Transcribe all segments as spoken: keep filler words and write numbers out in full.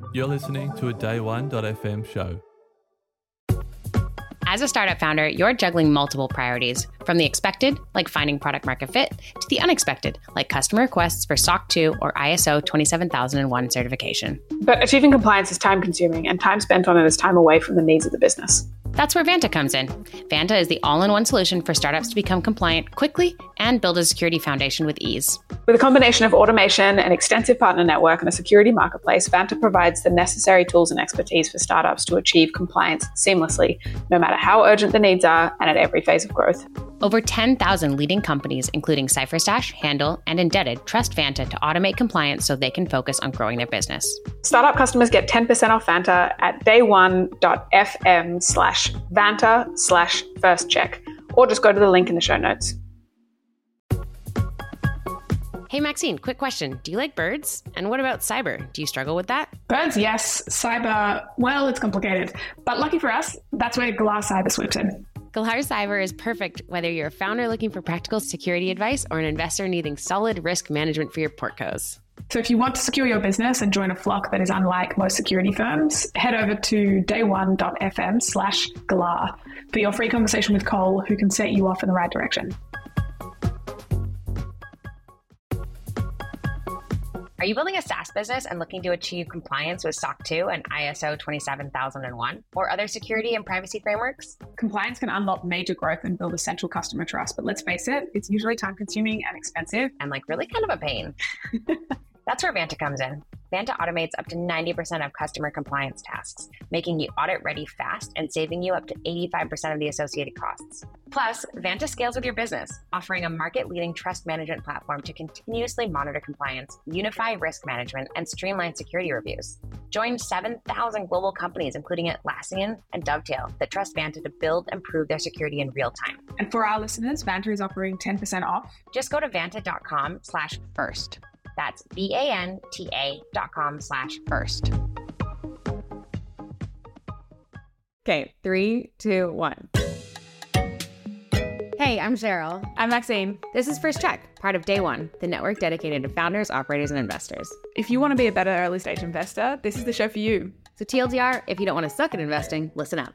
You're listening to a day one dot f m show. As a startup founder, you're juggling multiple priorities, from the expected, like finding product market fit, to the unexpected, like customer requests for S O C two or I S O twenty-seven thousand one certification. But achieving compliance is time consuming, and time spent on it is time away from the needs of the business. That's where Vanta comes in. Vanta is the all-in-one solution for startups to become compliant quickly and build a security foundation with ease. With a combination of automation, an extensive partner network, and a security marketplace, Vanta provides the necessary tools and expertise for startups to achieve compliance seamlessly, no matter how urgent the needs are and at every phase of growth. Over ten thousand leading companies, including CipherStash, Handle, and Indebted, trust Vanta to automate compliance so they can focus on growing their business. Startup customers get ten percent off Vanta at day one dot f m slash Vanta slash first check, or just go to the link in the show notes. Hey, Maxine, quick question. Do you like birds? And what about cyber? Do you struggle with that? Birds, yes. Cyber, well, it's complicated. But lucky for us, that's where Galar Cyber swoops in. Galar Cyber is perfect whether you're a founder looking for practical security advice or an investor needing solid risk management for your portcos. So if you want to secure your business and join a flock that is unlike most security firms, head over to day one dot f m slash Galar for your free conversation with Cole, who can set you off in the right direction. Are you building a SaaS business and looking to achieve compliance with S O C two and I S O twenty-seven thousand one or other security and privacy frameworks? Compliance can unlock major growth and build essential customer trust, but let's face it, it's usually time consuming and expensive. And like really kind of a pain. That's where Vanta comes in. Vanta automates up to ninety percent of customer compliance tasks, making you audit ready fast and saving you up to eighty-five percent of the associated costs. Plus, Vanta scales with your business, offering a market-leading trust management platform to continuously monitor compliance, unify risk management, and streamline security reviews. Join seven thousand global companies, including Atlassian and Dovetail, that trust Vanta to build and prove their security in real time. And for our listeners, Vanta is offering ten percent off. Just go to vanta.com slash first. That's V-A-N-T-A dot com slash first. Okay, three, two, one. Hey, I'm Cheryl. I'm Maxine. This is First Check, part of Day One, the network dedicated to founders, operators, and investors. If you want to be a better early stage investor, this is the show for you. So T L D R, if you don't want to suck at investing, listen up.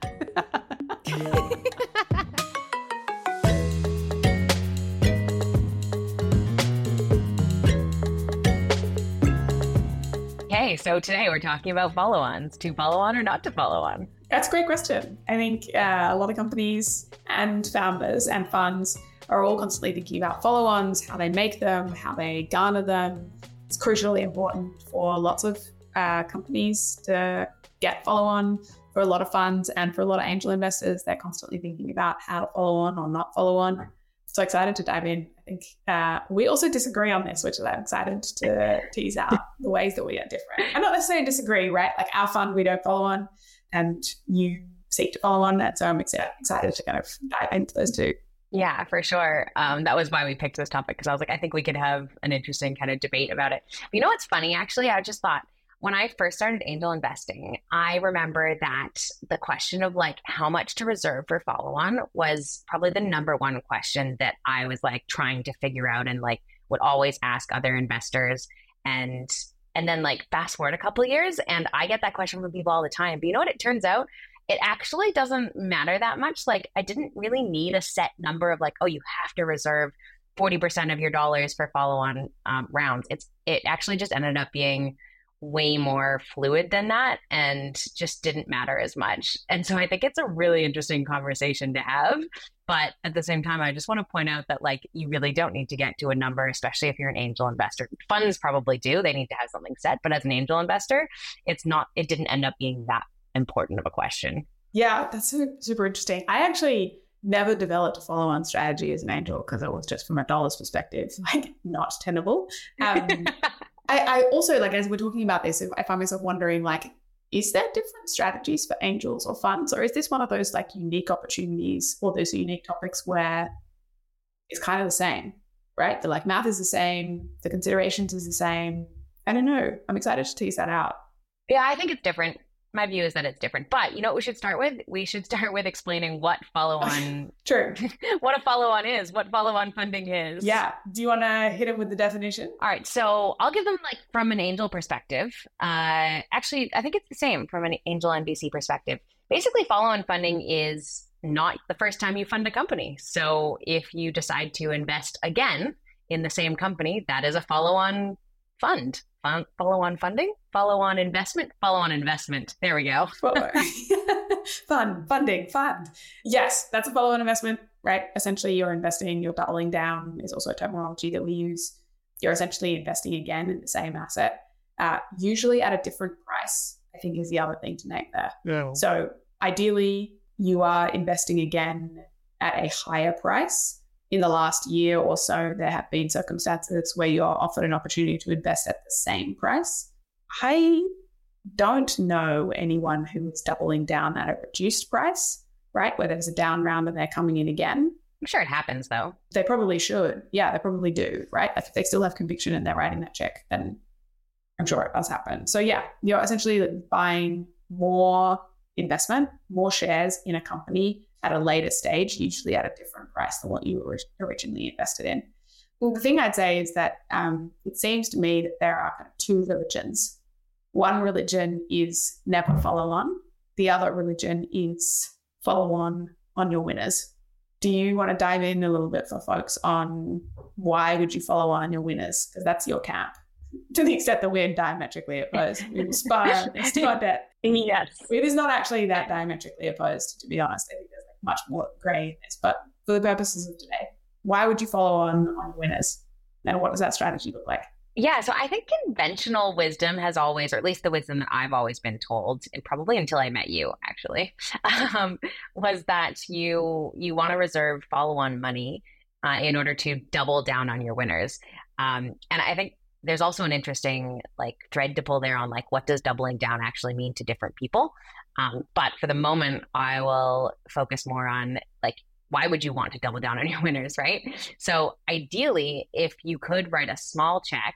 Okay, so today we're talking about follow-ons. To follow on or not to follow on? That's a great question. I think uh, a lot of companies and founders and funds are all constantly thinking about follow-ons, how they make them, how they garner them. It's crucially important for lots of uh, companies to get follow-on. For a lot of funds and for a lot of angel investors, they're constantly thinking about how to follow on or not follow on. So excited to dive in. I think uh, we also disagree on this, which I'm excited to tease out the ways that we are different. And not necessarily disagree, right? Like our fund, we don't follow on, and you seek to follow on. And so I'm excited, excited to kind of dive into those two. Yeah, for sure. Um, that was why we picked this topic, because I was like, I think we could have an interesting kind of debate about it. But you know what's funny? Actually, I just thought, when I first started angel investing, I remember that the question of like how much to reserve for follow-on was probably the number one question that I was like trying to figure out and like would always ask other investors. And and then like fast forward a couple of years and I get that question from people all the time. But you know what? It turns out it actually doesn't matter that much. Like I didn't really need a set number of like, oh, you have to reserve forty percent of your dollars for follow-on um, rounds. It's it actually just ended up being way more fluid than that and just didn't matter as much. And so I think it's a really interesting conversation to have. But at the same time, I just want to point out that like you really don't need to get to a number, especially if you're an angel investor. Funds probably do. They need to have something set. But as an angel investor, it's not, it didn't end up being that important of a question. Yeah, that's super interesting. I actually never developed a follow-on strategy as an angel because it was just from a dollars perspective, like not tenable. Um, I, I also, like, as we're talking about this, I find myself wondering, like, is there different strategies for angels or funds? Or is this one of those, like, unique opportunities or those unique topics where it's kind of the same, right? The, like, math is the same. The considerations is the same. I don't know. I'm excited to tease that out. Yeah, I think it's different. my view is that it's different. But you know what we should start with? We should start with explaining what follow-on True. what a follow-on is, what follow-on funding is. Yeah. Do you want to hit it with the definition? All right. So I'll give them like from an angel perspective. Uh, actually, I think it's the same from an angel and V C perspective. Basically, follow-on funding is not the first time you fund a company. So if you decide to invest again in the same company, that is a follow-on fund. Follow-on funding, follow-on investment, follow-on investment. There we go. Fun, funding, fund. Yes, that's a follow-on investment, right? Essentially, you're investing, you're doubling down is also a terminology that we use. You're essentially investing again in the same asset, uh, usually at a different price, I think is the other thing to note there. Yeah. So ideally, you are investing again at a higher price. In the last year or so, there have been circumstances where you're offered an opportunity to invest at the same price. I don't know anyone who is doubling down at a reduced price, right? Where there's a down round and they're coming in again. I'm sure it happens though. They probably should. Yeah, they probably do, right? Like if they still have conviction and they're writing that check, then I'm sure it does happen. So yeah, you're essentially buying more investment, more shares in a company at a later stage, usually at a different price than what you were originally invested in. Well, the thing I'd say is that um, it seems to me that there are kind of two religions. One religion is never follow on. The other religion is follow on on your winners. Do you want to dive in a little bit for folks on why would you follow on your winners? Because that's your camp. To the extent that we're diametrically opposed. We inspire, inspire that. Yes. It is not actually that diametrically opposed, to be honest. I think there's like much more grey in this. But for the purposes of today, why would you follow on on winners? And what does that strategy look like? Yeah, so I think conventional wisdom has always, or at least the wisdom that I've always been told, and probably until I met you, actually, um, was that you you want to reserve follow-on money uh, in order to double down on your winners. Um, and I think there's also an interesting like thread to pull there on like what does doubling down actually mean to different people. Um, but for the moment, I will focus more on like why would you want to double down on your winners, right? So ideally, if you could write a small check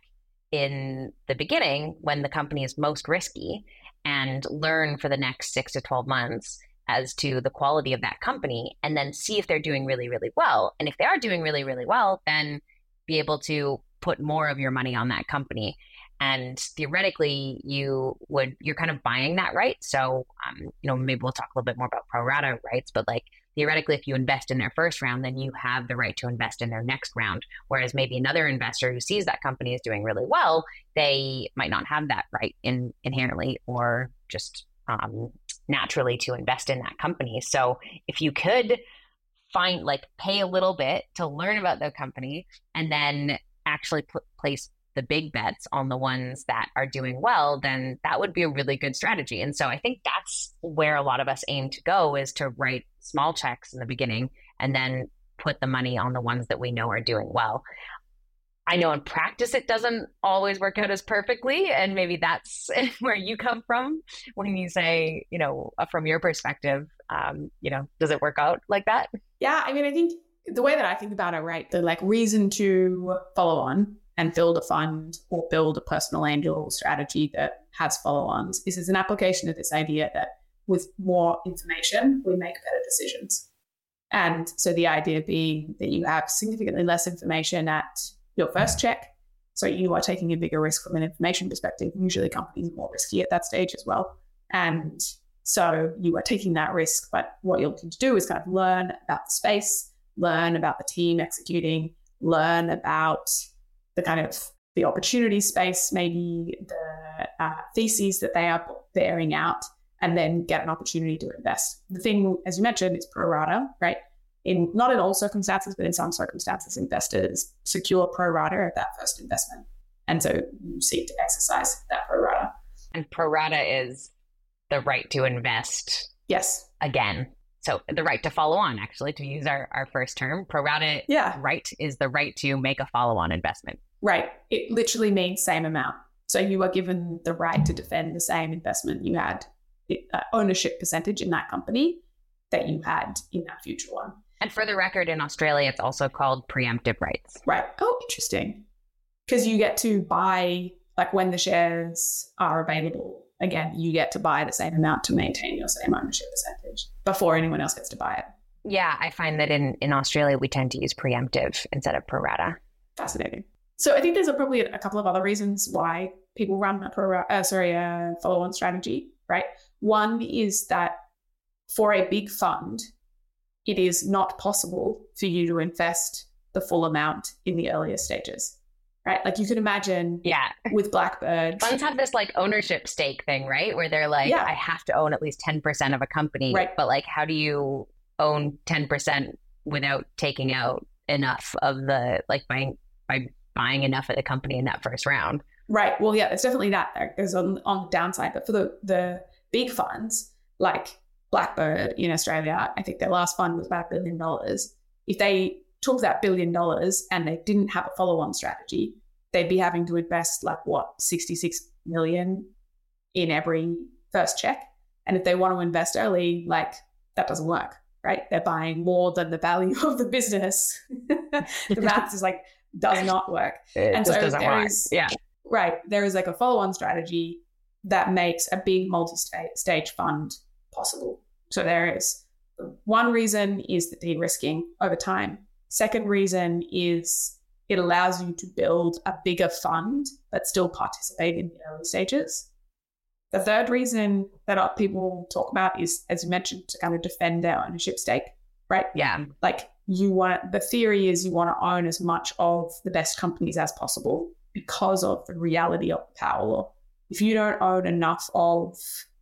in the beginning when the company is most risky and learn for the next six to twelve months as to the quality of that company and then see if they're doing really, really well. And if they are doing really, really well, then be able to put more of your money on that company. And theoretically, you would, you're kind of buying that right. So, um, you know, maybe we'll talk a little bit more about pro rata rights, but like theoretically, if you invest in their first round, then you have the right to invest in their next round. Whereas maybe another investor who sees that company is doing really well, they might not have that right in, inherently or just um, naturally to invest in that company. So if you could find, like, pay a little bit to learn about the company and then actually put, place the big bets on the ones that are doing well, then that would be a really good strategy. And so I think that's where a lot of us aim to go, is to write small checks in the beginning and then put the money on the ones that we know are doing well. I know in practice it doesn't always work out as perfectly, and maybe that's where you come from when you say, you know, from your perspective, um, you know, does it work out like that? Yeah, I mean, I think the way that I think about it, right, the like reason to follow on and build a fund or build a personal angel strategy that has follow-ons is as an application of this idea that with more information, we make better decisions. And so the idea being that you have significantly less information at your first check. So you are taking a bigger risk from an information perspective. Usually companies are more risky at that stage as well. And so you are taking that risk, but what you're looking to do is kind of learn about the space, learn about the team executing, learn about the kind of the opportunity space, maybe the uh, theses that they are bearing out, and then get an opportunity to invest. The thing, as you mentioned, is pro rata, right? In not in all circumstances, but in some circumstances, investors secure pro rata of that first investment. And so you seek to exercise that pro rata. And pro rata is the right to invest. Yes. Again. So the right to follow on, actually, to use our, our first term. Pro rata yeah. right is the right to make a follow-on investment. Right. It literally means same amount. So you are given the right to defend the same investment you had, uh, ownership percentage in that company that you had in that future one. And for the record, in Australia, it's also called preemptive rights. Right. Oh, interesting. Because you get to buy, like when the shares are available again, you get to buy the same amount to maintain your same ownership percentage before anyone else gets to buy it. Yeah, I find that in, in Australia, we tend to use preemptive instead of pro rata. Fascinating. So I think there's a, probably a couple of other reasons why people run a pro uh, sorry, a follow-on strategy, right? One is that for a big fund, it is not possible for you to invest the full amount in the earlier stages, right? Like you could imagine yeah. with Blackbird. Funds have this like ownership stake thing, right? Where they're like, yeah. I have to own at least ten percent of a company. Right. But like, how do you own ten percent without taking out enough of the, like buying, by buying enough of the company in that first round? Right. Well, yeah, there's definitely that. There's on, on the downside. But for the, the big funds, like Blackbird in Australia, I think their last fund was about a billion dollars. If they took that billion dollars and they didn't have a follow-on strategy, they'd be having to invest like what, sixty-six million in every first check. And if they want to invest early, like that doesn't work, right? They're buying more than the value of the business. The maths is like, does not work. It and just so doesn't there work. is, yeah. Right. There is like a follow-on strategy that makes a big multi-stage fund possible. So there is one reason is the de-risking over time. Second reason is it allows you to build a bigger fund but still participate in the early stages. The third reason that people talk about is, as you mentioned, to kind of defend their ownership stake, right? Yeah. Like you want, the theory is you want to own as much of the best companies as possible because of the reality of the power law. If you don't own enough of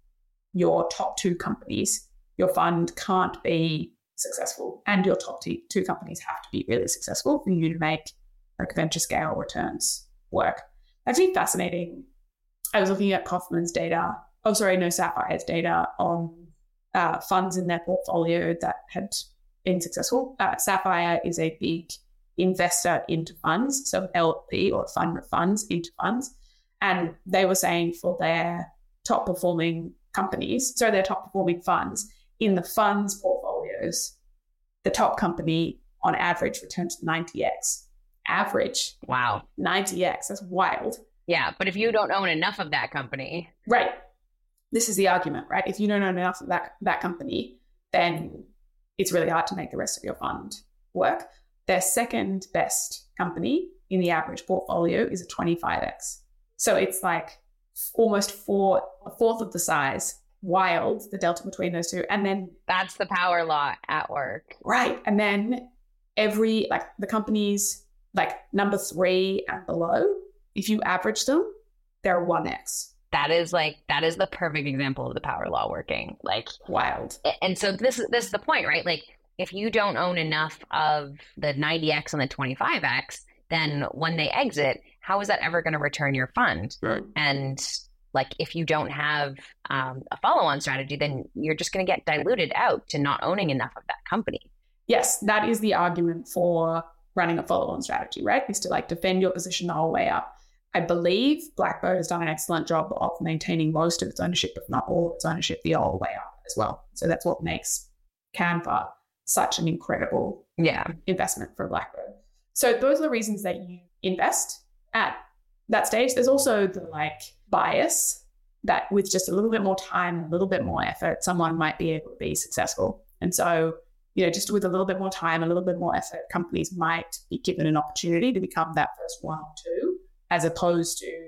your top two companies, your fund can't be successful, and your top t- two companies have to be really successful for you to make like venture scale returns work. Actually fascinating. I was looking at Kaufman's data. Oh, sorry, no, Sapphire's data on uh, funds in their portfolio that had been successful. Uh, Sapphire is a big investor into funds, so L P or fund of funds into funds. And they were saying for their top performing companies, so their top performing funds, in the funds portfolios, the top company on average returns ninety x. Average. Wow. ninety x. That's wild. Yeah. But if you don't own enough of that company. Right. This is the argument, right? If you don't own enough of that, that company, then it's really hard to make the rest of your fund work. Their second best company in the average portfolio is a twenty-five x. So it's like almost four, a fourth of the size. Wild, the delta between those two. And then that's the power law at work. Right. And then every, like the companies, like number three and below, if you average them, they're one x. That is like, that is the perfect example of the power law working. Like wild. And so this is, this is the point, right? Like if you don't own enough of the ninety x and the twenty-five x, then when they exit, how is that ever going to return your fund? Right. And like if you don't have um, a follow-on strategy, then you're just going to get diluted out to not owning enough of that company. Yes, that is the argument for running a follow-on strategy, right? Is to like defend your position the whole way up. I believe Blackbird has done an excellent job of maintaining most of its ownership, if not all of its ownership, the whole way up as well. So that's what makes Canva such an incredible yeah. investment for Blackbird. So those are the reasons that you invest at that stage. There's also the like bias that with just a little bit more time, a little bit more effort, someone might be able to be successful. And so, you know, just with a little bit more time, a little bit more effort, companies might be given an opportunity to become that first one or two, as opposed to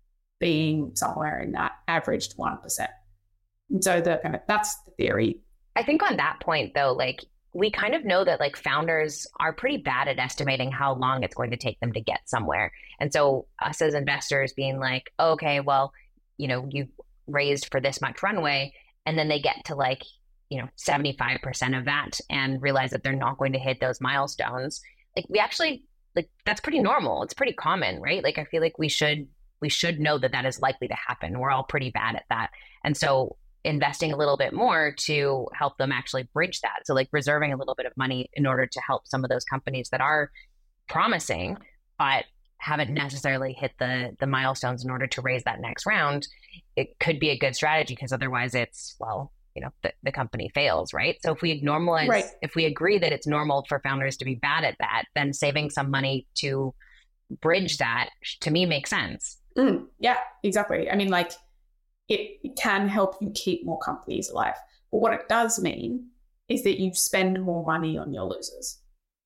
being somewhere in that averaged one percent. And so the kind of, that's the theory. I think on that point though, like we kind of know that like founders are pretty bad at estimating how long it's going to take them to get somewhere. And so us as investors being like, okay, well, you know, you've raised for this much runway, and then they get to like, you know, seventy-five percent of that and realize that they're not going to hit those milestones. Like we actually, like that's pretty normal. It's pretty common, right? Like I feel like we should, we should know that that is likely to happen. We're all pretty bad at that. And so investing a little bit more to help them actually bridge that. So like reserving a little bit of money in order to help some of those companies that are promising, but haven't necessarily hit the the milestones in order to raise that next round, it could be a good strategy, because otherwise it's, well, you know, the, the company fails, right? So if we normalize, right. if we agree that it's normal for founders to be bad at that, then saving some money to bridge that, to me, makes sense. Mm, yeah, exactly. I mean, like, it, it can help you keep more companies alive. But what it does mean is that you spend more money on your losers.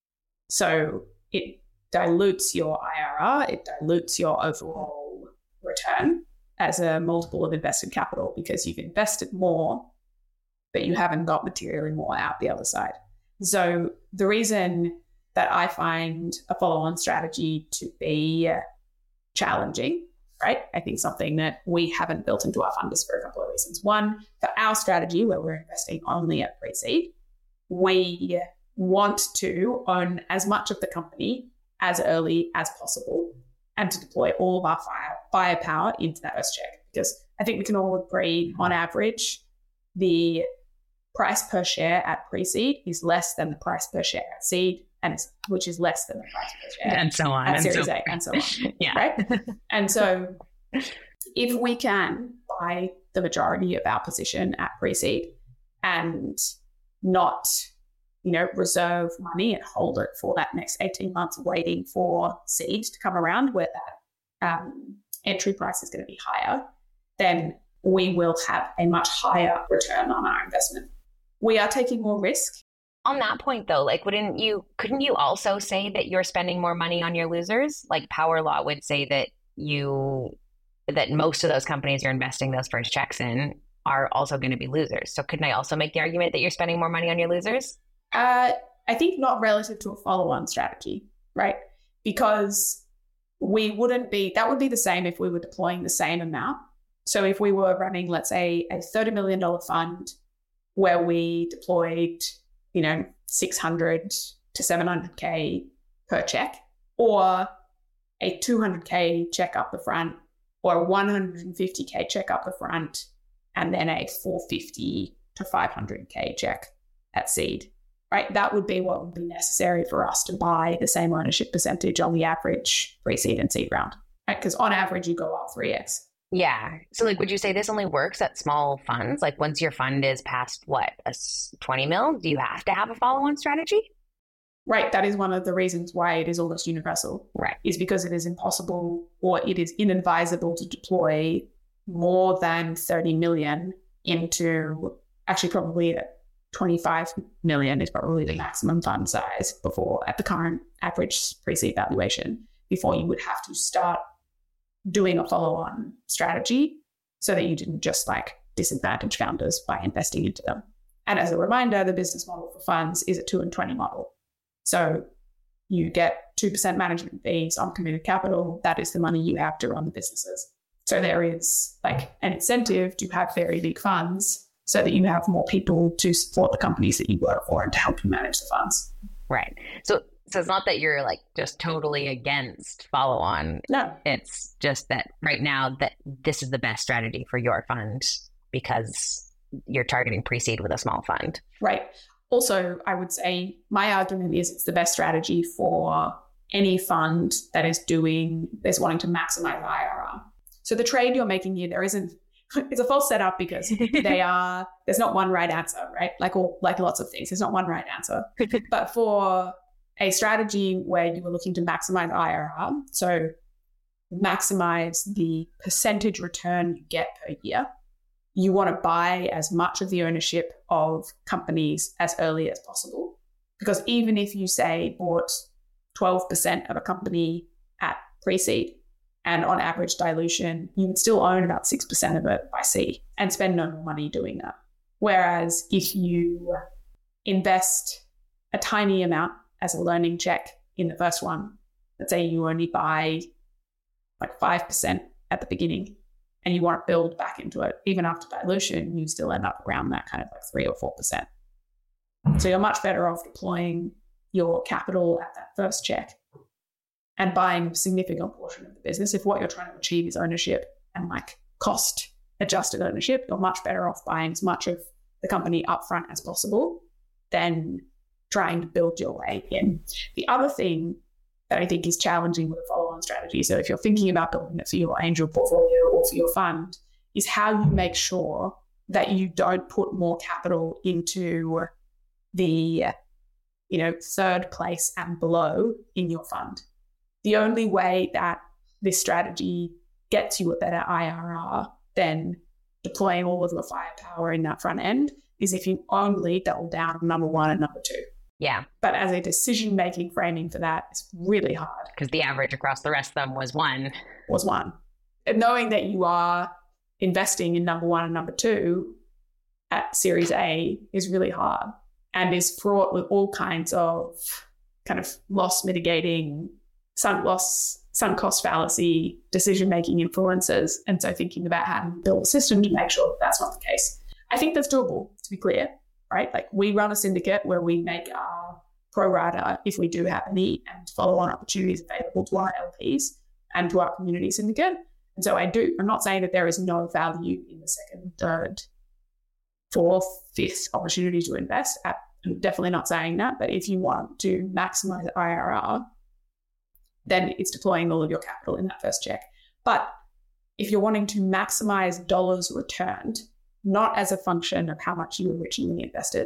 So it dilutes your I R R, it dilutes your overall return as a multiple of invested capital because you've invested more, but you haven't got materially more out the other side. So the reason that I find a follow-on strategy to be challenging, right? I think something that we haven't built into our funders for a couple of reasons. One, for our strategy where we're investing only at pre-seed, we want to own as much of the company as early as possible and to deploy all of our fire, firepower into that first check. Because I think we can all agree, on average, the price per share at pre-seed is less than the price per share at seed, and it's, which is less than the price per share and so on, at and Series so, A, and so on. Yeah. Right? And so if we can buy the majority of our position at pre-seed and not, you know, reserve money and hold it for that next eighteen months waiting for seed to come around where that um, entry price is going to be higher, then we will have a much higher return on our investment. We are taking more risk. On that point, though, like, wouldn't you, couldn't you also say that you're spending more money on your losers? Like, Power Law would say that you, that most of those companies you're investing those first checks in are also going to be losers. So couldn't I also make the argument that you're spending more money on your losers? Uh, I think not relative to a follow-on strategy, right? Because we wouldn't be, that would be the same if we were deploying the same amount. So if we were running, let's say, a thirty million dollars fund where we deployed, you know, six hundred to seven hundred K per check, or a two hundred K check up the front, or a one hundred fifty K check up the front, and then a four hundred fifty to five hundred K check at seed, right? That would be what would be necessary for us to buy the same ownership percentage on the average pre-seed and seed round, right? Because on average, you go up three X. Yeah. So, like, would you say this only works at small funds? Like, once your fund is past, what, a twenty mil, do you have to have a follow-on strategy? Right. That is one of the reasons why it is almost universal. Right. Is because it is impossible or it is inadvisable to deploy more than thirty million into, actually probably twenty-five million is probably the maximum fund size before, at the current average pre-seed valuation, before you would have to start doing a follow-on strategy so that you didn't just like disadvantage founders by investing into them. And as a reminder, the business model for funds is a two and twenty model. So you get two percent management fees on committed capital. That is the money you have to run the businesses. So there is like an incentive to have very big funds so that you have more people to support the companies that you work for and to help you manage the funds. Right. So So it's not that you're like just totally against follow-on. No. It's just that right now that this is the best strategy for your fund because you're targeting pre-seed with a small fund. Right. Also, I would say my argument is it's the best strategy for any fund that is doing, is wanting to maximize I R R. So the trade you're making here, there isn't, it's a false setup because they are, there's not one right answer, right? Like all, like lots of things, there's not one right answer. But for a strategy where you were looking to maximize I R R, so maximize the percentage return you get per year, you want to buy as much of the ownership of companies as early as possible. Because even if you say bought twelve percent of a company at pre-seed and on average dilution, you would still own about six percent of it by seed and spend no more money doing that. Whereas if you invest a tiny amount as a learning check in the first one, let's say you only buy like five percent at the beginning and you want to build back into it, even after dilution, you still end up around that kind of like three or four percent. So you're much better off deploying your capital at that first check and buying a significant portion of the business. If what you're trying to achieve is ownership and like cost adjusted ownership, you're much better off buying as much of the company upfront as possible than trying to build your way in. The other thing that I think is challenging with a follow-on strategy, so if you're thinking about building it for your angel portfolio or for your fund, is how you make sure that you don't put more capital into the, you know, third place and below in your fund. The only way that this strategy gets you a better I R R than deploying all of the firepower in that front end is if you only double down on number one and number two. Yeah. But as a decision-making framing for that, it's really hard. Because the average across the rest of them was one. Was one. And knowing that you are investing in number one and number two at Series A is really hard and is fraught with all kinds of kind of loss mitigating, sunk loss, sunk cost fallacy, decision-making influences. And so thinking about how to build a system to make sure that that's not the case. I think that's doable, to be clear, right? Like we run a syndicate where we make our pro rata, if we do have any, and follow-on opportunities available to our L Ps and to our community syndicate. And so I do, I'm not saying that there is no value in the second, third, fourth, fifth opportunity to invest. I'm definitely not saying that, but if you want to maximize I R R, then it's deploying all of your capital in that first check. But if you're wanting to maximize dollars returned, not as a function of how much you originally invested,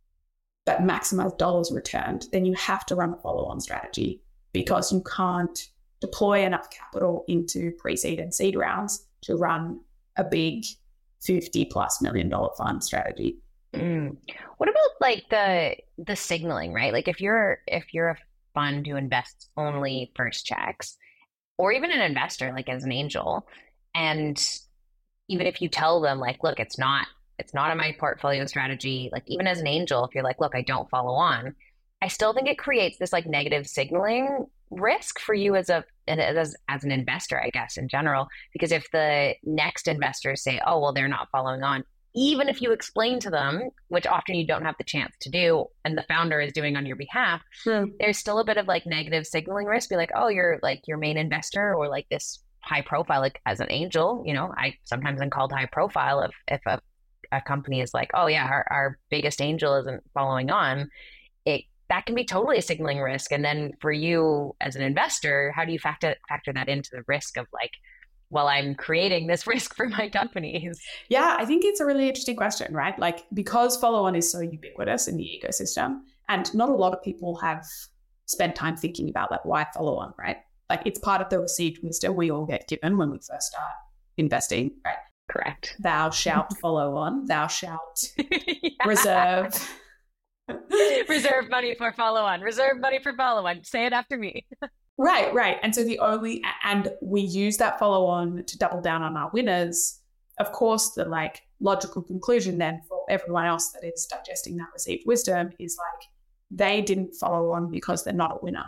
but maximize dollars returned, then you have to run a follow-on strategy because you can't deploy enough capital into pre-seed and seed rounds to run a big fifty plus million dollar fund strategy. Mm. What about like the the signaling, right? Like if you're if you're a fund who invests only first checks, or even an investor like as an angel, and even if you tell them like, look, it's not it's not in my portfolio strategy, like even as an angel, if you're like, look, I don't follow on, I still think it creates this like negative signaling risk for you as a as, as an investor, I guess, in general, because if the next investors say, oh, well, they're not following on, even if you explain to them, which often you don't have the chance to do, and the founder is doing on your behalf, hmm. there's still a bit of like negative signaling risk. Be like, oh, you're like your main investor or like this high profile, like as an angel, you know, I sometimes am called high profile if, if a, a company is like, oh yeah, our, our biggest angel isn't following on, it that can be totally a signaling risk. And then for you as an investor, how do you factor factor that into the risk of like, well, I'm creating this risk for my companies? Yeah, I think it's a really interesting question, right? Like because follow-on is so ubiquitous in the ecosystem and not a lot of people have spent time thinking about like why follow-on, right? Like it's part of the received wisdom we all get given when we first start investing, right? Correct. Thou shalt follow on, thou shalt yeah. reserve. Reserve money for follow-on, reserve money for follow-on. Say it after me. Right, right. And so the only, and we use that follow-on to double down on our winners. Of course, the like logical conclusion then for everyone else that is digesting that received wisdom is like, they didn't follow on because they're not a winner.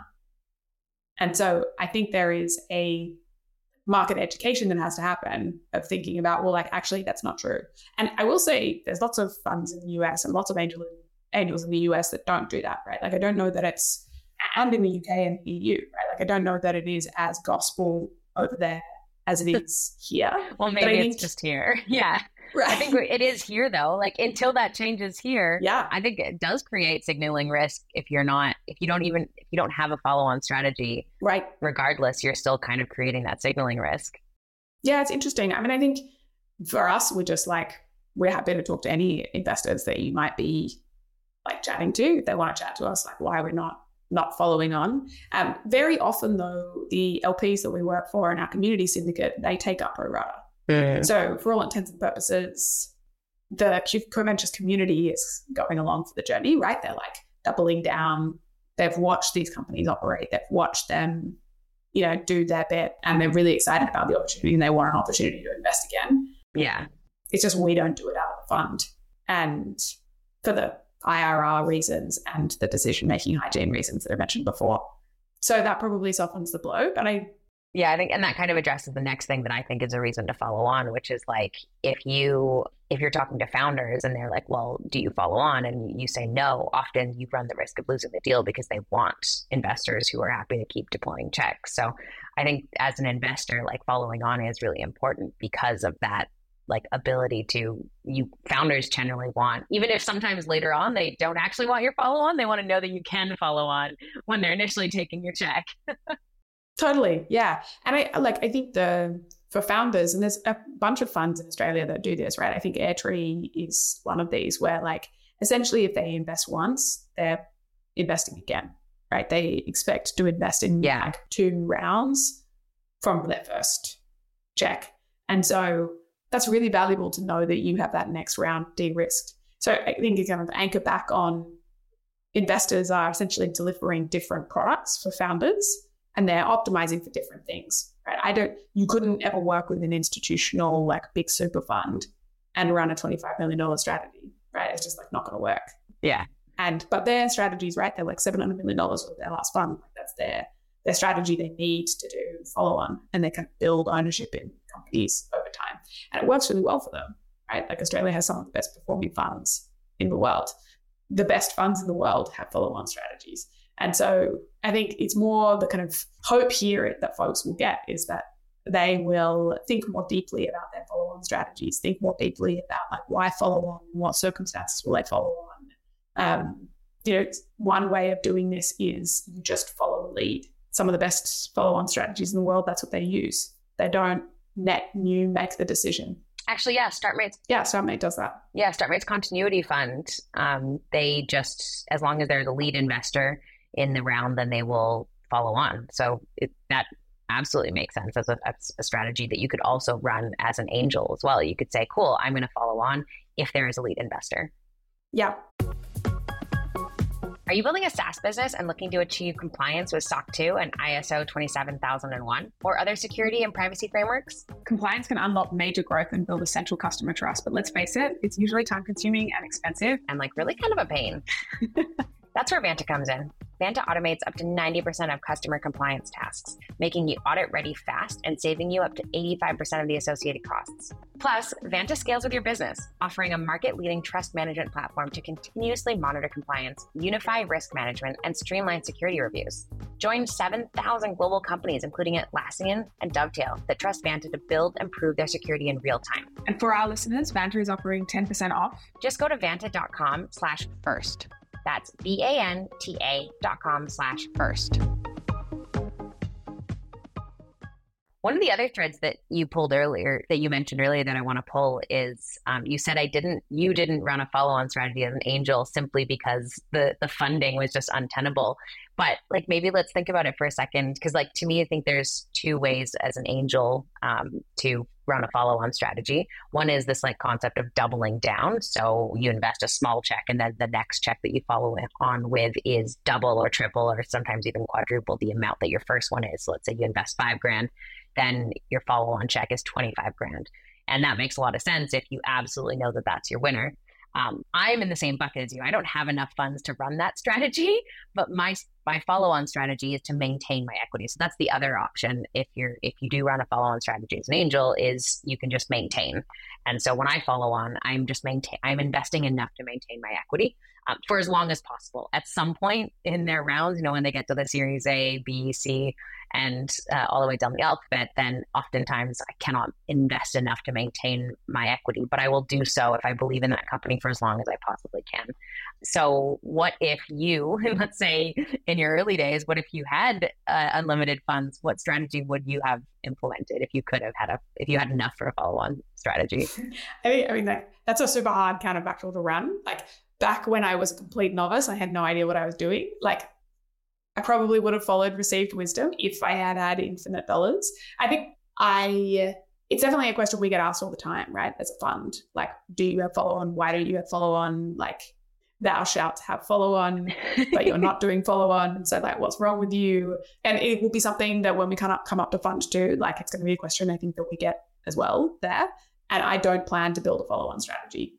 And so I think there is a market education that has to happen of thinking about, well, like actually that's not true. And I will say there's lots of funds in the U S and lots of angel, angels in the U S that don't do that, right? Like I don't know that it's, and in the U K and E U, right? Like I don't know that it is as gospel over there as it is here. Well, maybe think, it's just here. Yeah. Right. I think it is here though. Like until that changes here, yeah, I think it does create signaling risk if you're not, if you don't even, if you don't have a follow-on strategy, right? Regardless, you're still kind of creating that signaling risk. Yeah, it's interesting. I mean, I think for us, we're just like, we're happy to talk to any investors that you might be like chatting to. If they want to chat to us, like why we're not not following on. Um, very often though, the L Ps that we work for in our community syndicate, they take up pro rata. Mm. So for all intents and purposes, the co-ventures community is going along for the journey, right? They're like doubling down. They've watched these companies operate. They've watched them, you know, do their bit, and they're really excited about the opportunity and they want an opportunity to invest again. Yeah. It's just we don't do it out of the fund. And for the I R R reasons and the decision-making hygiene reasons that I mentioned before. So that probably softens the blow, but I... Yeah, I think, and that kind of addresses the next thing that I think is a reason to follow on, which is like, if you, if you're talking to founders and they're like, well, do you follow on? And you say no, often you run the risk of losing the deal because they want investors who are happy to keep deploying checks. So I think as an investor, like following on is really important because of that like ability to, you founders generally want, even if sometimes later on they don't actually want your follow on, they want to know that you can follow on when they're initially taking your check. Totally. Yeah. And I like, I think the, for founders, and there's a bunch of funds in Australia that do this, right? I think Airtree is one of these where like, essentially if they invest once, they're investing again, right? They expect to invest in yeah. like two rounds from their first check. And so that's really valuable to know that you have that next round de-risked. So I think you kind of anchor back on investors are essentially delivering different products for founders, and they're optimizing for different things, right? I don't, you couldn't ever work with an institutional, like big super fund and run a twenty-five million dollars strategy, right? It's just like not going to work. Yeah. And, but their strategies, right? They're like seven hundred million dollars with their last fund. Like that's their, their strategy. They need to do follow on, and they can build ownership in companies over time. And it works really well for them, right? Like Australia has some of the best performing funds in the world. The best funds in the world have follow on strategies. And so I think it's more the kind of hope here that folks will get is that they will think more deeply about their follow on strategies, think more deeply about like why follow on, what circumstances will they follow on. Um, you know, one way of doing this is you just follow the lead. Some of the best follow-on strategies in the world, that's what they use. They don't net new make the decision. Actually, yeah, StartMate's. Yeah, StartMate does that. Yeah, StartMate's continuity fund. Um, they just, as long as they're the lead investor in the round, then they will follow on. So it, that absolutely makes sense as a, as a strategy that you could also run as an angel as well. You could say, cool, I'm going to follow on if there is a lead investor. Yeah. Are you building a SaaS business and looking to achieve compliance with S O C two and I S O twenty-seven thousand one or other security and privacy frameworks? Compliance can unlock major growth and build essential customer trust, but let's face it, it's usually time consuming and expensive. And like really kind of a pain. That's where Vanta comes in. Vanta automates up to ninety percent of customer compliance tasks, making you audit ready fast and saving you up to eighty-five percent of the associated costs. Plus, Vanta scales with your business, offering a market-leading trust management platform to continuously monitor compliance, unify risk management, and streamline security reviews. Join seven thousand global companies, including Atlassian and Dovetail, that trust Vanta to build and prove their security in real time. And for our listeners, Vanta is offering ten percent off. Just go to vanta.com slash first. That's V-A-N-T-A dot com slash first. One of the other threads that you pulled earlier, that you mentioned earlier that I want to pull is um, you said I didn't, you didn't run a follow-on strategy as an angel simply because the, the funding was just untenable. But like, maybe let's think about it for a second. Cause like, to me, I think there's two ways as an angel um, to run a follow-on strategy. One is this like concept of doubling down. So you invest a small check and then the next check that you follow on with is double or triple, or sometimes even quadruple the amount that your first one is. So let's say you invest five grand, then your follow-on check is twenty-five grand. And that makes a lot of sense if you absolutely know that that's your winner. Um, I'm in the same bucket as you. I don't have enough funds to run that strategy, but my my follow-on strategy is to maintain my equity. So that's the other option. If you're if you do run a follow-on strategy as an angel, is you can just maintain. And so when I follow on, I'm just maintain. I'm investing enough to maintain my equity um, for as long as possible. At some point in their rounds, you know, when they get to the Series A, B, C, and uh, all the way down the alphabet, then oftentimes I cannot invest enough to maintain my equity, but I will do so if I believe in that company for as long as I possibly can. So what if you, let's say in your early days, what if you had uh, unlimited funds? What strategy would you have implemented if you could have had a, if you had enough for a follow-on strategy? I mean, I mean that, that's a super hard counterfactual to run. Like back when I was a complete novice, I had no idea what I was doing. Like I probably would have followed received wisdom if I had had infinite dollars. I think I, it's definitely a question we get asked all the time, right? As a fund, like, do you have follow on? Why don't you have follow on? Like, thou shalt have follow on, but you're not doing follow on. And so like, what's wrong with you? And it will be something that when we come up, come up to fund two, like it's going to be a question I think that we get as well there. And I don't plan to build a follow on strategy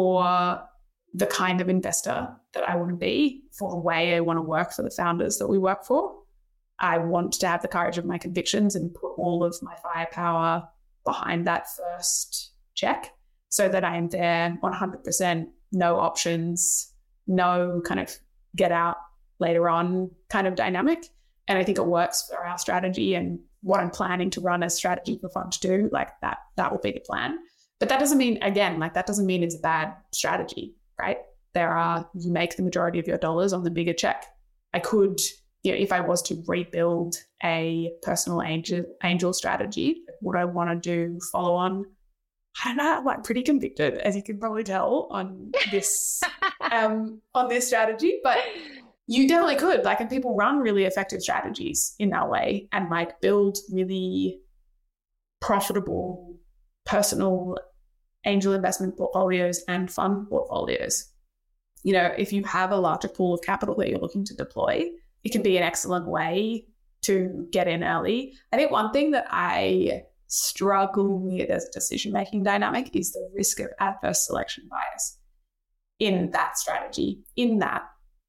for the kind of investor that I want to be, for the way I want to work for the founders that we work for. I want to have the courage of my convictions and put all of my firepower behind that first check so that I am there one hundred percent, no options, no kind of get out later on kind of dynamic. And I think it works for our strategy and what I'm planning to run as strategy for Fund two, like that, that will be the plan. But that doesn't mean, again, like that doesn't mean it's a bad strategy. Right? There are, you make the majority of your dollars on the bigger check. I could, you know, if I was to rebuild a personal angel, angel strategy, would I want to do follow on? I don't know, I'm like pretty convicted, as you can probably tell on this, um, on this strategy, but you definitely could. Like, and people run really effective strategies in that way and like build really profitable personal angel investment portfolios and fund portfolios. You know, if you have a larger pool of capital that you're looking to deploy, it can be an excellent way to get in early. I think one thing that I struggle with as a decision-making dynamic is the risk of adverse selection bias in that strategy, in that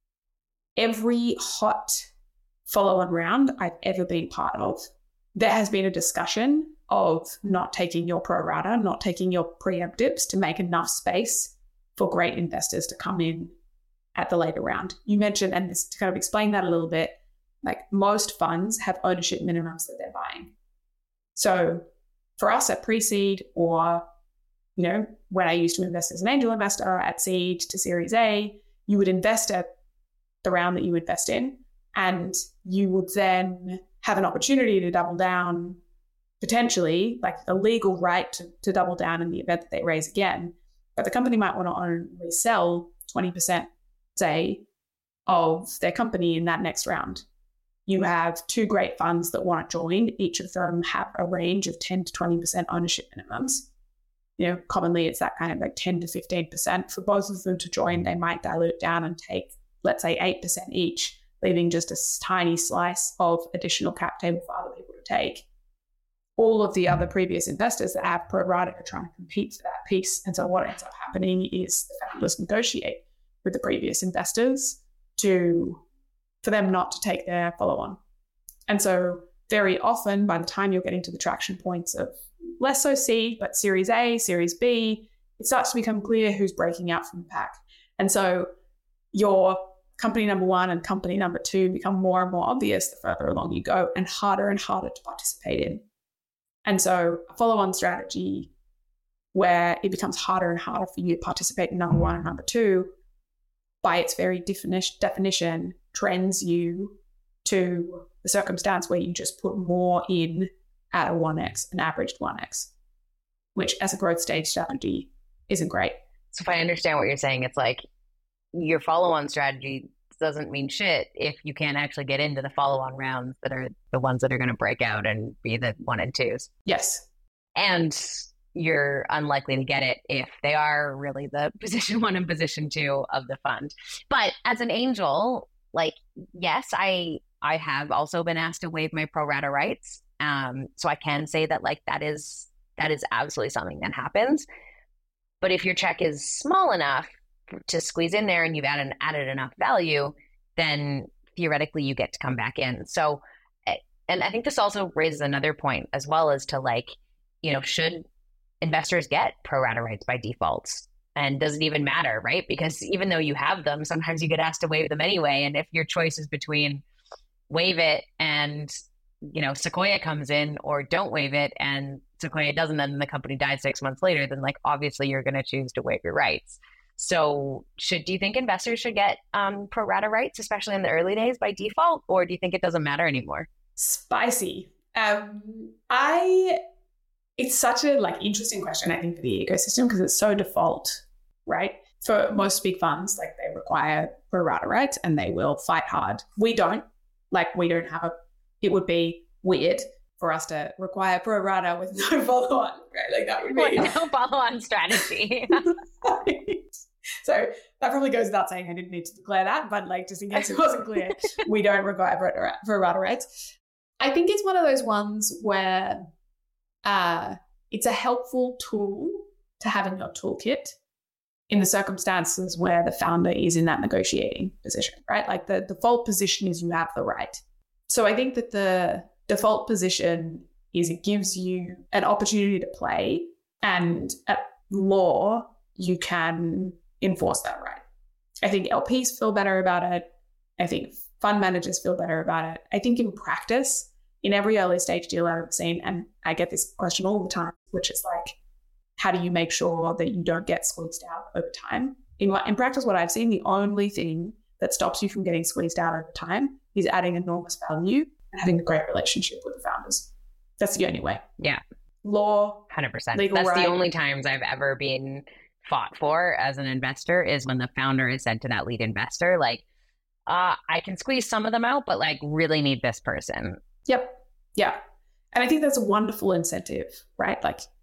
every hot follow-on round I've ever been part of, there has been a discussion of not taking your pro rata, not taking your preempt dips to make enough space for great investors to come in at the later round. You mentioned, and to kind of explain that a little bit, like most funds have ownership minimums that they're buying. So for us at pre-seed, or, you know, when I used to invest as an angel investor at seed to Series A, you would invest at the round that you invest in, and you would then have an opportunity to double down, potentially, like a legal right to, to double down in the event that they raise again. But the company might want to only sell twenty percent, say, of their company in that next round. You have two great funds that want to join. Each of them have a range of ten to twenty percent ownership minimums. You know, commonly it's that kind of like ten to fifteen percent. For both of them to join, they might dilute down and take, let's say, eight percent each, leaving just a tiny slice of additional cap table for other people to take. All of the other previous investors that have pro rata are trying to compete for that piece. And so what ends up happening is the founders negotiate with the previous investors to for them not to take their follow-on. And so very often, by the time you're getting to the traction points of less so C, but Series A, Series B, it starts to become clear who's breaking out from the pack. And so your company number one and company number two become more and more obvious the further along you go, and harder and harder to participate in. And so a follow-on strategy where it becomes harder and harder for you to participate in number one and number two, by its very definition, definition trends you to the circumstance where you just put more in at a one X, an averaged one X, which as a growth stage strategy isn't great. So if I understand what you're saying, it's like your follow-on strategy doesn't mean shit if you can't actually get into the follow-on rounds that are the ones that are going to break out and be the one and twos. Yes. And you're unlikely to get it if they are really the position one and position two of the fund. But as an angel, like, yes, I I have also been asked to waive my pro rata rights. Um, so I can say that like that is that is absolutely something that happens. But if your check is small enough to squeeze in there and you've added, added enough value, then theoretically you get to come back in. So, and I think this also raises another point as well, as to like, you know, should investors get pro rata rights by default? And does it even matter, right? Because even though you have them, sometimes you get asked to waive them anyway. And if your choice is between waive it and, you know, Sequoia comes in, or don't waive it and Sequoia doesn't, then the company dies six months later, then like obviously you're going to choose to waive your rights. So should, do you think investors should get um, pro rata rights, especially in the early days by default, or do you think it doesn't matter anymore? Spicy. Um, I, it's such a like interesting question, I think, for the ecosystem, because it's so default, right? For most big funds, like they require pro rata rights and they will fight hard. We don't, like we don't have a, it would be weird for us to require pro rata with no follow on, right? Like that would be no follow on strategy. So that probably goes without saying. I didn't need to declare that, but like just in case it wasn't clear, we don't require pro rata rights. I think it's one of those ones where uh, it's a helpful tool to have in your toolkit in the circumstances where the founder is in that negotiating position, right? Like the default position is you have the right. So I think that the default position is it gives you an opportunity to play, and at law, you can enforce that right. I think L Ps feel better about it. I think fund managers feel better about it. I think in practice, in every early stage deal I've ever seen, and I get this question all the time, which is like, how do you make sure that you don't get squeezed out over time? In, in practice, what I've seen, the only thing that stops you from getting squeezed out over time is adding enormous value and having a great relationship with the founders. That's the only way. Yeah. Law, one hundred percent. Legal That's right. The only times I've ever been fought for as an investor is when the founder is said to that lead investor, like, uh, I can squeeze some of them out, but like really need this person. Yep. Yeah. And I think that's a wonderful incentive, right? Like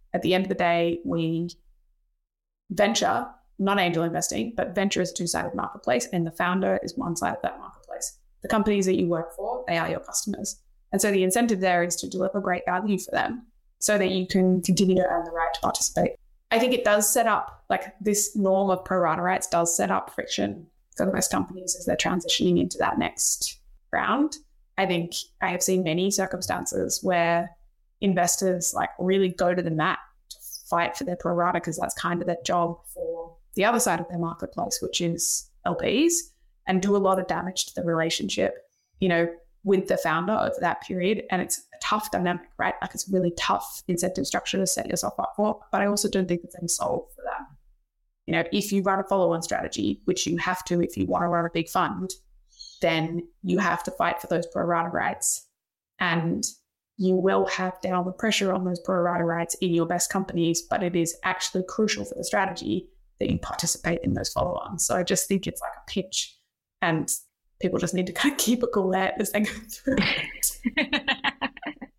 At the end of the day, we venture, not angel investing, but venture is a two-sided marketplace, and the founder is one side of that marketplace. The companies that you work for, they are your customers. And so the incentive there is to deliver great value for them so that you can continue to earn the right to participate. I think it does set up, like this norm of pro rata rights does set up friction for most companies as they're transitioning into that next round. I think I have seen many circumstances where investors like really go to the mat to fight for their pro rata because that's kind of their job for the other side of their marketplace, which is L Ps, and do a lot of damage to the relationship, you know, with the founder over that period. And it's a tough dynamic, right? Like it's a really tough incentive structure to set yourself up for, but I also don't think it's any solve for that. You know, if you run a follow-on strategy, which you have to if you want to run a big fund, then you have to fight for those pro rata rights. And you will have downward pressure on those pro rata rights in your best companies, but it is actually crucial for the strategy that you participate in those follow-ons. So I just think it's like a pitch, and people just need to kind of keep a cool head as they go through it.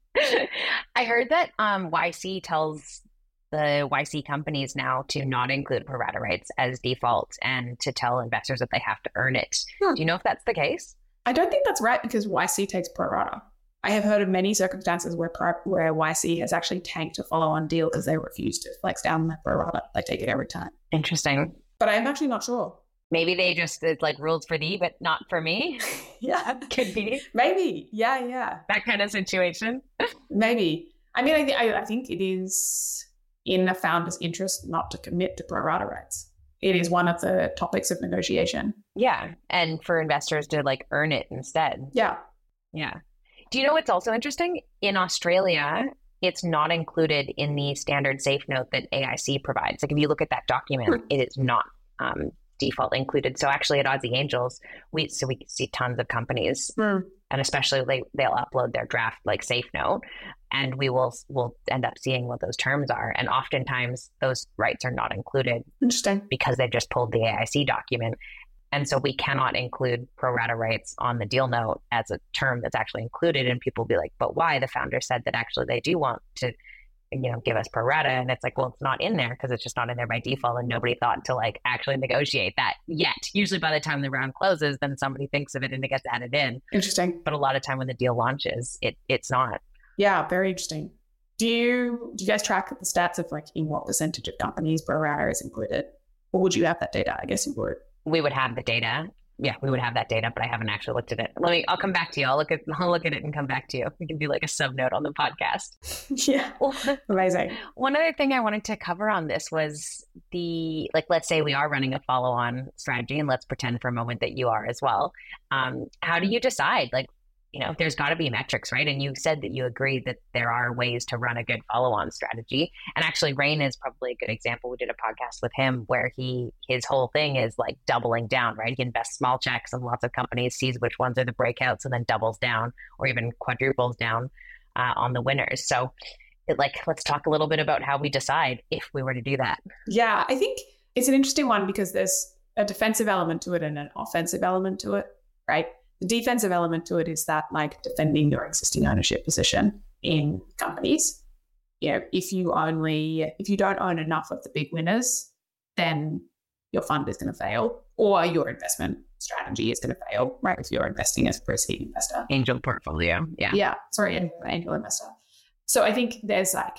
I heard that um, Y C tells the Y C companies now to not include pro rata rights as default and to tell investors that they have to earn it. Hmm. Do you know if that's the case? I don't think that's right because Y C takes pro rata. I have heard of many circumstances where where Y C has actually tanked a follow-on deal because they refuse to flex down their pro rata. They take it every time. Interesting. But I'm actually not sure. Maybe they just, it's like rules for thee, but not for me. Yeah. Could be. Maybe. Yeah, yeah. That kind of situation. Maybe. I mean, I, th- I, I think it is in a founder's interest not to commit to pro rata rights. It is one of the topics of negotiation. Yeah. And for investors to like earn it instead. Yeah. Yeah. Do you know what's also interesting? In Australia, it's not included in the standard safe note that A I C provides. Like if you look at that document, hmm. it is not um, default included. So actually at Aussie Angels, we so we see tons of companies, mm. and especially they they'll upload their draft like safe note, and we will will end up seeing what those terms are. And oftentimes those rights are not included. Interesting. Because they've just pulled the A I C document. And so we cannot include pro rata rights on the deal note as a term that's actually included. And people will be like, but why? The founder said that actually they do want to, you know, give us pro rata. And it's like, well, it's not in there because it's just not in there by default. And nobody thought to like actually negotiate that yet. Usually by the time the round closes, then somebody thinks of it and it gets added in. Interesting. But a lot of time when the deal launches, it it's not. Yeah, very interesting. Do you, do you guys track the stats of like in what percentage of companies pro rata is included? Or would you have that data? I guess you would. We would have the data. Yeah, we would have that data, but I haven't actually looked at it. Let me, I'll come back to you. I'll look at, I'll look at it and come back to you. We can do like a sub note on the podcast. Yeah. Amazing. One other thing I wanted to cover on this was the, like, let's say we are running a follow-on strategy, and let's pretend for a moment that you are as well. Um, how do you decide? Like, you know, there's got to be metrics, right? And you said that you agree that there are ways to run a good follow-on strategy. And actually, Rain is probably a good example. We did a podcast with him where he his whole thing is like doubling down, right? He invests small checks in lots of companies, sees which ones are the breakouts, and then doubles down or even quadruples down uh, on the winners. So, it, like, let's talk a little bit about how we decide if we were to do that. Yeah, I think it's an interesting one because there's a defensive element to it and an offensive element to it, right? The defensive element to it is that like defending your existing ownership position in companies. You know, if you only, if you don't own enough of the big winners, then your fund is going to fail or your investment strategy is going to fail, right? If you're investing as a proceed investor. Angel portfolio. Yeah. Yeah. Sorry, angel investor. So I think there's like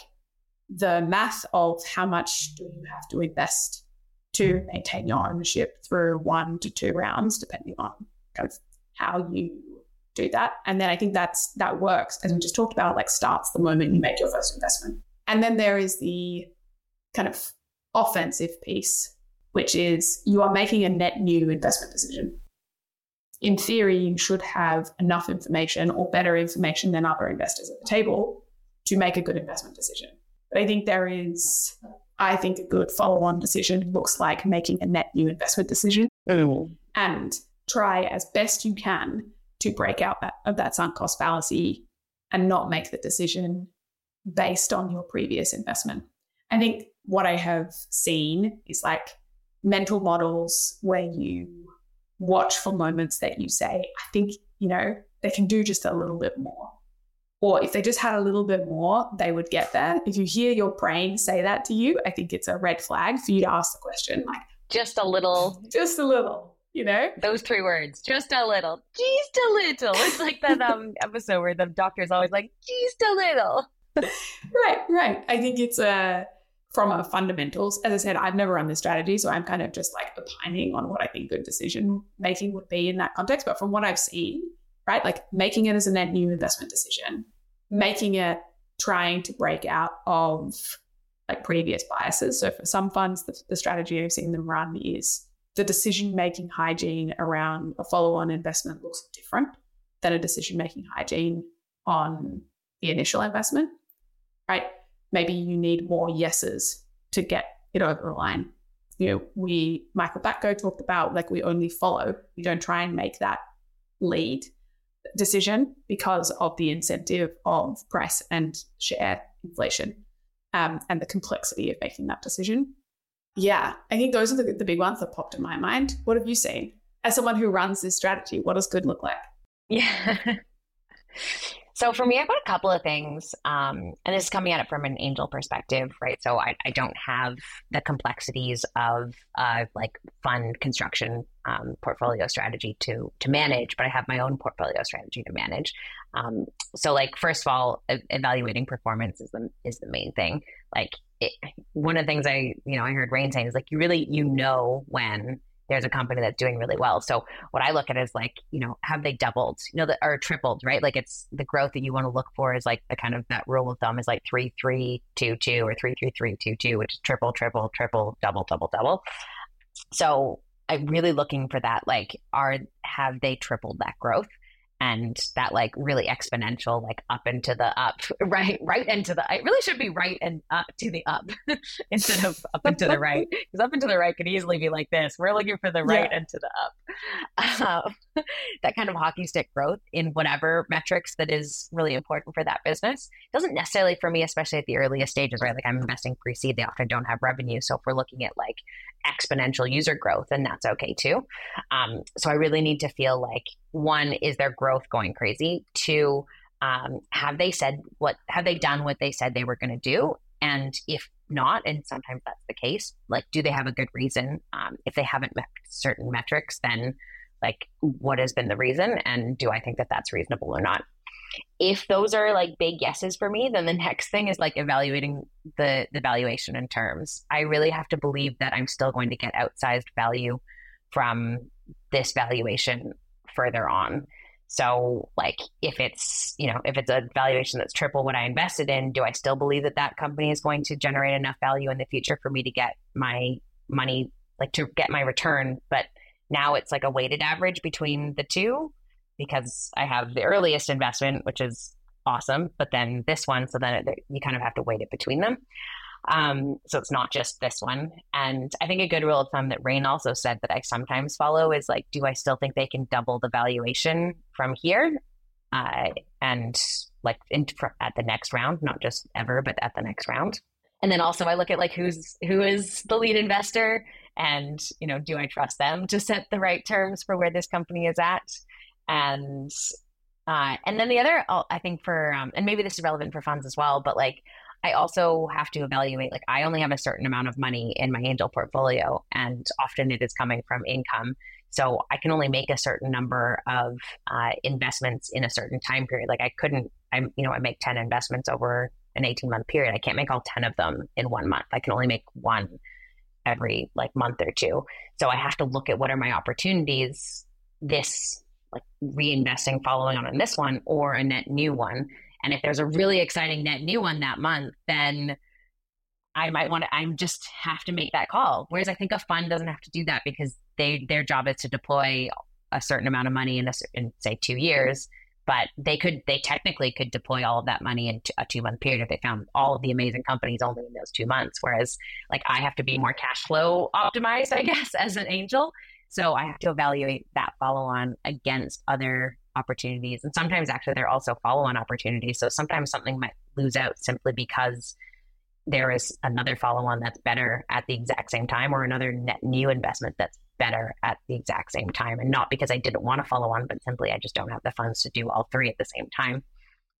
the math of how much do you have to invest to maintain your ownership through one to two rounds, depending on kind of how you do that. And then I think that's that works, as we just talked about, like starts the moment you make your first investment. And then there is the kind of offensive piece, which is you are making a net new investment decision. In theory, you should have enough information or better information than other investors at the table to make a good investment decision. But I think there is, I think a good follow-on decision looks like making a net new investment decision. Mm. And try as best you can to break out that, of that sunk cost fallacy and not make the decision based on your previous investment. I think what I have seen is like mental models where you watch for moments that you say, I think, you know, they can do just a little bit more. Or if they just had a little bit more, they would get there. If you hear your brain say that to you, I think it's a red flag for you to ask the question, like, just a little, just a little, you know? Those three words, just a little, just a little. It's like that um, episode where the doctor's always like, just a little. Right, right. I think it's a, from a fundamentals, as I said, I've never run this strategy, so I'm kind of just like opining on what I think good decision making would be in that context. But from what I've seen, right, like making it as a net new investment decision, making it trying to break out of like previous biases. So for some funds, the, the strategy I've seen them run is the decision-making hygiene around a follow-on investment looks different than a decision-making hygiene on the initial investment, right? Maybe you need more yeses to get it over the line. You know, we, Michael Batko talked about like we only follow, we don't try and make that lead decision because of the incentive of price and share inflation um, and the complexity of making that decision. Yeah, I think those are the, the big ones that popped in my mind. What have you seen? As someone who runs this strategy, what does good look like? Yeah. So for me, I've got a couple of things, um, and this is coming at it from an angel perspective, right? So I, I don't have the complexities of uh, like fund construction um, portfolio strategy to to manage, but I have my own portfolio strategy to manage. Um, so like, first of all, e- evaluating performance is the is the main thing. Like it, one of the things I, you know, I heard Rain saying is like, you really, you know, when there's a company that's doing really well. So what I look at is like, you know, have they doubled, you know, the, or tripled, right? Like it's the growth that you want to look for is like the kind of that rule of thumb is like three, three, two, two, or three, three, three, two, two, which is triple, triple, triple, double, double, double. So I'm really looking for that. Like, are, have they tripled that growth? And that like really exponential, like up and to the up, right, right and to the, it really should be right and up to the up instead of up and to the right. Because up and to the right could easily be like this. We're looking for the right yeah. and to the up. Um, that kind of hockey stick growth in whatever metrics that is really important for that business. It doesn't necessarily for me, especially at the earliest stages, right? Like I'm investing pre-seed, they often don't have revenue. So if we're looking at like exponential user growth, then that's okay too. Um, so I really need to feel like, one, is their growth going crazy? Two, um, have they said what, have they done what they said they were going to do? And if not, and sometimes that's the case, like, do they have a good reason? Um, if they haven't met certain metrics, then like, what has been the reason? And do I think that that's reasonable or not? If those are like big yeses for me, then the next thing is like evaluating the, the valuation in terms. I really have to believe that I'm still going to get outsized value from this valuation further on. So like if it's, you know, if it's a valuation that's triple what I invested in, do I still believe that that company is going to generate enough value in the future for me to get my money, like to get my return? But now it's like a weighted average between the two, because I have the earliest investment, which is awesome, but then this one, so then it, you kind of have to weight it between them. Um, so it's not just this one. And I think a good rule of thumb that Rain also said that I sometimes follow is like, do I still think they can double the valuation from here? Uh, and like in, at the next round, not just ever, but at the next round. And then also I look at like who's who is the lead investor, and you know, do I trust them to set the right terms for where this company is at? And uh, and then the other, I think for um, and maybe this is relevant for funds as well, but like I also have to evaluate, like I only have a certain amount of money in my angel portfolio, and often it is coming from income. So I can only make a certain number of uh, investments in a certain time period. Like I couldn't, I'm, you know, I make ten investments over an eighteen month period. I can't make all ten of them in one month. I can only make one every like month or two. So I have to look at what are my opportunities, this like reinvesting, following on in this one, or a net new one. And if there's a really exciting net new one that month, then I might want to, I just have to make that call. Whereas I think a fund doesn't have to do that, because they, their job is to deploy a certain amount of money in, a, in say two years, but they could, they technically could deploy all of that money in a two month period if they found all of the amazing companies only in those two months. Whereas like I have to be more cash flow optimized, I guess, as an angel. So I have to evaluate that follow on against other opportunities. And sometimes actually they're also follow-on opportunities. So sometimes something might lose out simply because there is another follow-on that's better at the exact same time, or another net new investment that's better at the exact same time. And not because I didn't want to follow on, but simply I just don't have the funds to do all three at the same time.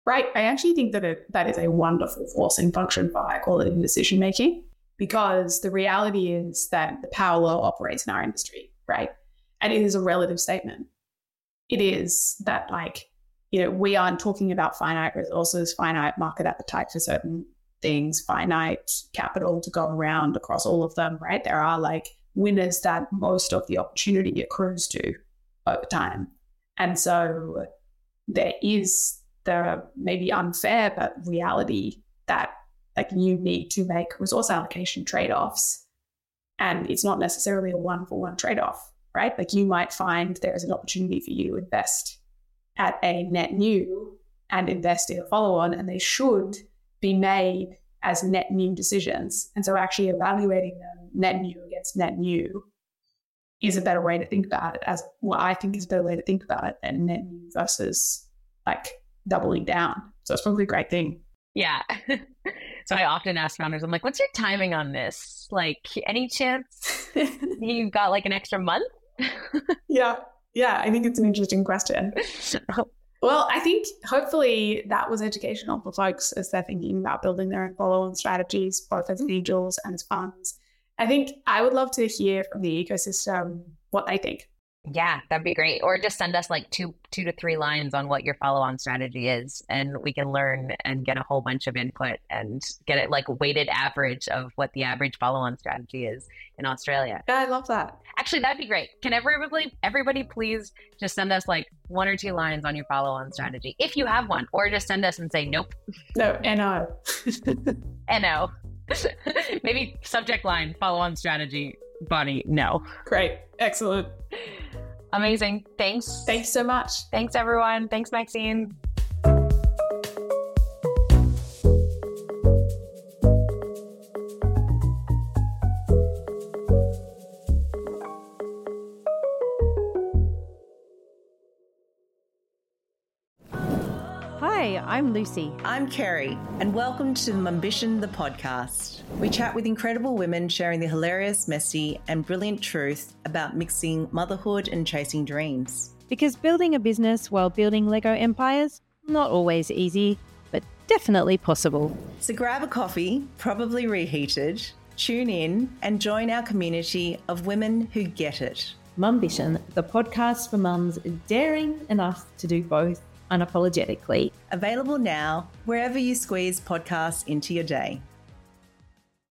Right. I actually think that it, that is a wonderful forcing function for high quality decision making, because the reality is that the power law operates in our industry, right? And it is a relative statement. It is that, like, you know, we aren't talking about finite resources, finite market appetite for certain things, finite capital to go around across all of them, right? There are like winners that most of the opportunity accrues to over time. And so there is the maybe unfair but reality that like you need to make resource allocation trade-offs, and it's not necessarily a one-for-one trade-off, right? Like you might find there's an opportunity for you to invest at a net new and invest in a follow-on, and they should be made as net new decisions. And so actually evaluating them net new against net new is a better way to think about it, as what I think is a better way to think about it than net new versus like doubling down. So it's probably a great thing. Yeah. So I often ask founders, I'm like, what's your timing on this? Like, any chance you've got like an extra month? Yeah. Yeah. I think it's an interesting question. Well, I think hopefully that was educational for folks as they're thinking about building their own follow-on strategies, both as angels and as funds. I think I would love to hear from the ecosystem what they think. Yeah, that'd be great. Or just send us like two, two to three lines on what your follow-on strategy is, and we can learn and get a whole bunch of input and get it like a weighted average of what the average follow-on strategy is in Australia. Yeah, I love that. Actually, that'd be great. Can everybody, everybody please just send us like one or two lines on your follow-on strategy, if you have one, or just send us and say, nope. No, N O. N O. Maybe subject line, follow-on strategy, Bonnie, no. Great. Excellent. Amazing. Thanks. Thanks so much. Thanks, everyone. Thanks, Maxine. Hi, I'm Lucy. I'm Kerry, and welcome to Mumbition, the podcast. We chat with incredible women sharing the hilarious, messy, and brilliant truth about mixing motherhood and chasing dreams. Because building a business while building Lego empires, not always easy, but definitely possible. So grab a coffee, probably reheated, tune in, and join our community of women who get it. Mumbition, the podcast for mums daring enough to do both unapologetically. Available now wherever you squeeze podcasts into your day.